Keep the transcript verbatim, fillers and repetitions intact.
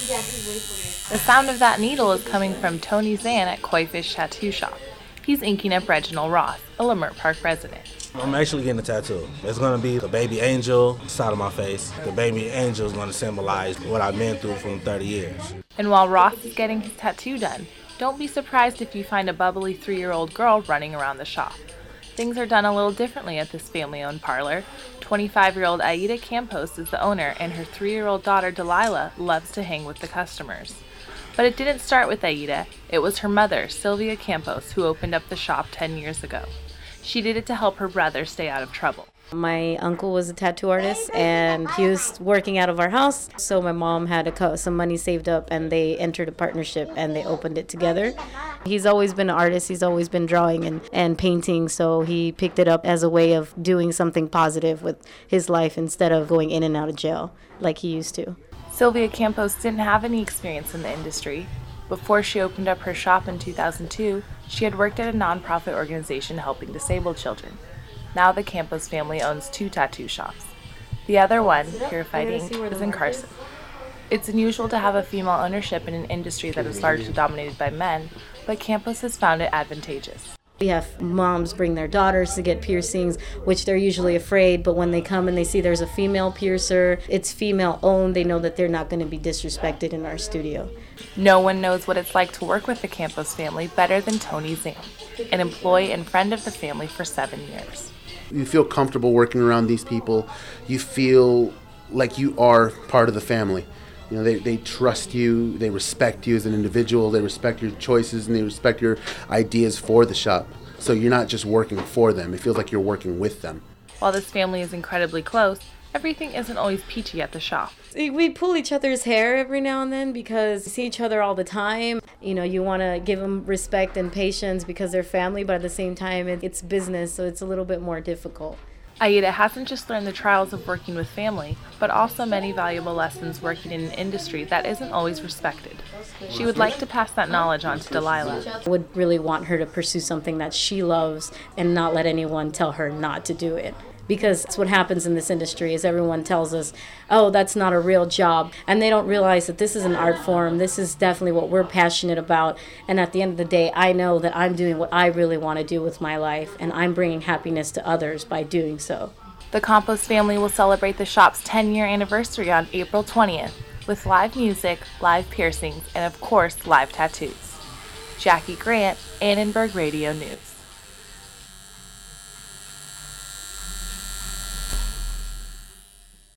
The sound of that needle is coming from Tony Zan at Koi Fish Tattoo Shop. He's inking up Reginald Ross, a Leimert Park resident. I'm actually getting a tattoo. It's going to be the baby angel side of my face. The baby angel is going to symbolize what I've been through from thirty years. And while Ross is getting his tattoo done, don't be surprised if you find a bubbly three-year-old girl running around the shop. Things are done a little differently at this family-owned parlor. twenty-five-year-old Aida Campos is the owner, and her three-year-old daughter Delilah loves to hang with the customers. But it didn't start with Aida. It was her mother, Sylvia Campos, who opened up the shop ten years ago. She did it to help her brother stay out of trouble. My uncle was a tattoo artist, and he was working out of our house. So my mom had a co- some money saved up, and they entered a partnership, and they opened it together. He's always been an artist. He's always been drawing and, and painting, so he picked it up as a way of doing something positive with his life instead of going in and out of jail like he used to. Sylvia Campos didn't have any experience in the industry. Before she opened up her shop in two thousand two, she had worked at a nonprofit organization helping disabled children. Now the Campos family owns two tattoo shops. The other one, Purified Ink, is in Carson. It's unusual to have a female ownership in an industry that is largely dominated by men, but Campos has found it advantageous. We have moms bring their daughters to get piercings, which they're usually afraid, but when they come and they see there's a female piercer, it's female owned, they know that they're not going to be disrespected in our studio. No one knows what it's like to work with the Campos family better than Tony Zan, an employee and friend of the family for seven years. You feel comfortable working around these people. You feel like you are part of the family. You know, they, they trust you, they respect you as an individual, they respect your choices, and they respect your ideas for the shop. So you're not just working for them, it feels like you're working with them. While this family is incredibly close, everything isn't always peachy at the shop. We pull each other's hair every now and then because we see each other all the time. You know, you want to give them respect and patience because they're family, but at the same time, it's business, so it's a little bit more difficult. Aida hasn't just learned the trials of working with family, but also many valuable lessons working in an industry that isn't always respected. She would like to pass that knowledge on to Delilah. I would really want her to pursue something that she loves and not let anyone tell her not to do it. Because that's what happens in this industry is everyone tells us, oh, that's not a real job. And they don't realize that this is an art form. This is definitely what we're passionate about. And at the end of the day, I know that I'm doing what I really want to do with my life. And I'm bringing happiness to others by doing so. The Campos family will celebrate the shop's ten-year anniversary on April twentieth with live music, live piercings, and of course, live tattoos. Jackie Grant, Annenberg Radio News.